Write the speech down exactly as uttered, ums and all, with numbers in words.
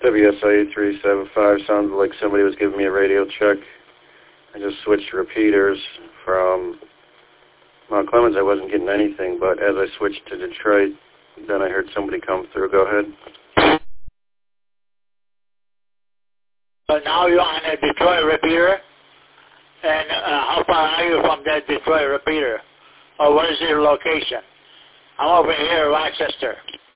W S I eight three seven five. Sounds like somebody was giving me a radio check. I just switched repeaters from Mount Clemens. I wasn't getting anything, but as I switched to Detroit, then I heard somebody come through. Go ahead. But now you're on a Detroit repeater, and uh, how far are you from that Detroit repeater? Or what is your location? I'm over here in Rochester.